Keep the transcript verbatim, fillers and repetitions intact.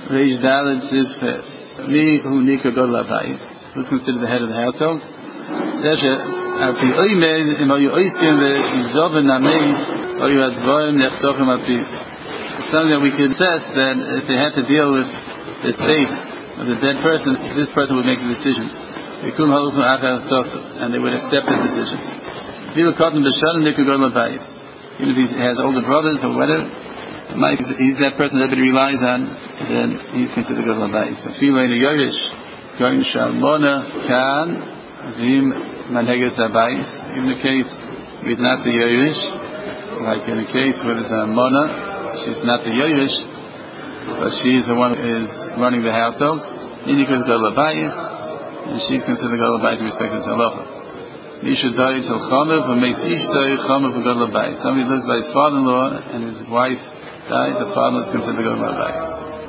Reish Daled Siv Ches. Me who Nika Gadol Habayis. Who's considered the head of the household? Sesha Api Oymed Im Oyu Oistin Ve'Izov Nameis Oyu Atzvoim Nechtochim Api. It's something that we could assess that if they had to deal with the state of the dead person, this person would make the decisions. And they would accept his decisions. Even if he has older brothers or whatever, he's that person that everybody relies on, then he's considered Gadol Habayis. Even in the case he's not the Yerush, like in the case where there's a Mona, she's not the Yerush, but she's the one who is running the household. Inikos Gadol Habayis, and she's considered Gadol Habayis in respect to halacha. Misha died till Chamev, and makes each day Chamev for Gadol Habayis. Somebody lives by his father-in-law, and his wife died. The father is considered Gadol Habayis.